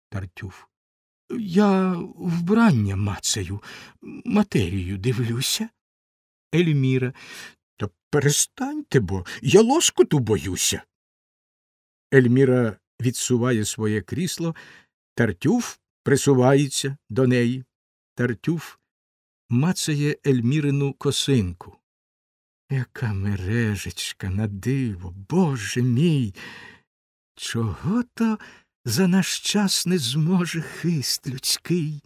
Тартюф. Я вбрання мацаю, матерію дивлюся. Ельміра. Та перестаньте, бо я лоскоту боюся. Ельміра відсуває своє крісло, Тартюф присувається до неї. Тартюф мацає Ельмірину косинку. Яка мережечка, на диво, Боже мій! Чого то за наш час не зможе хист людський?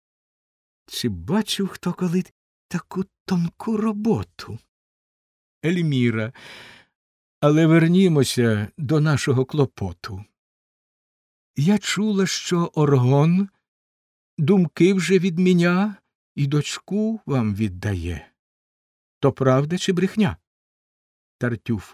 Чи бачив хто коли таку тонку роботу? Ельміра. Але вернімося до нашого клопоту. Я чула, що Оргон думки вже відміня і дочку вам віддає. То правда чи брехня? Тартюф.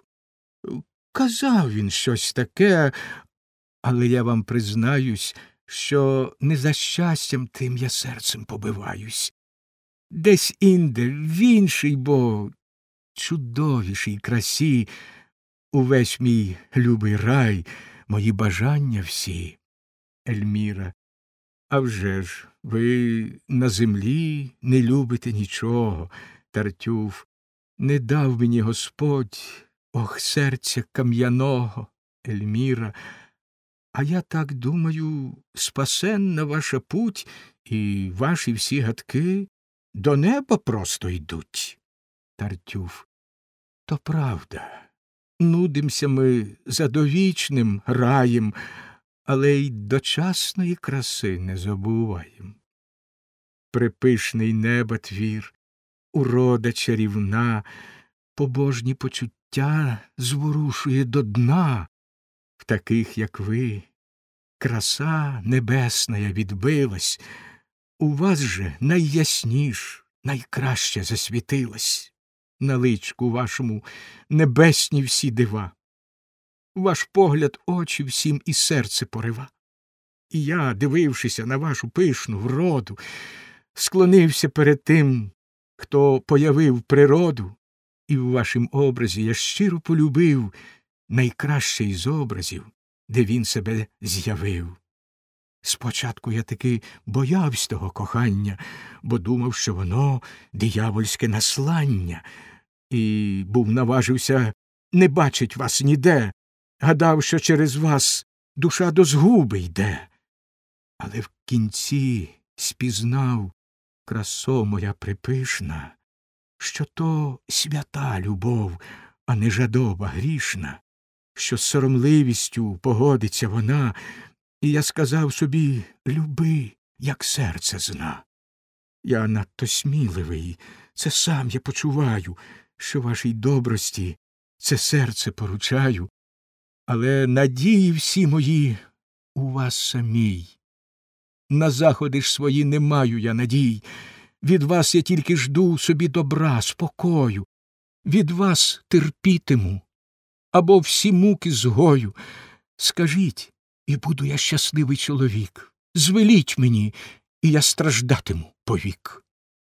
Казав він щось таке, але я вам признаюсь, що не за щастям тим я серцем побиваюсь. Десь інде, в іншій, бо чудовішій красі, увесь мій любий рай, мої бажання всі. Ельміра. А вже ж, ви на землі не любите нічого. Тартюф. Не дав мені Господь, ох, серця кам'яного. Ельміра. А я так думаю, спасенна ваша путь, і ваші всі гадки до неба просто йдуть. Тартюф. То правда. Нудимся ми за довічним раєм, але й дочасної краси не забуваєм. Припишний неба твір, урода чарівна, побожні почуття зворушує до дна. В таких, як ви, краса небесна відбилась, у вас же найясніш, найкраще засвітилась. На личку вашому небесні всі дива. Ваш погляд очі всім і серце порива. І я, дивившися на вашу пишну вроду, склонився перед тим, хто появив природу, і в вашім образі я щиро полюбив найкращий з образів, де він себе з'явив. Спочатку я таки боявсь того кохання, бо думав, що воно диявольське наслання, і був наважився не бачить вас ніде, гадав, що через вас душа до згуби йде. Але в кінці спізнав, красо моя припишна, що то свята любов, а не жадоба грішна, що з соромливістю погодиться вона, і я сказав собі: люби, як серце зна. Я надто сміливий, це сам я почуваю, що вашій добрості це серце поручаю, але надії всі мої у вас самій. На заходи ж свої не маю я надій, від вас я тільки жду собі добра, спокою, від вас терпітиму, або всі муки згою. Скажіть, і буду я щасливий чоловік, звеліть мені, і я страждатиму повік.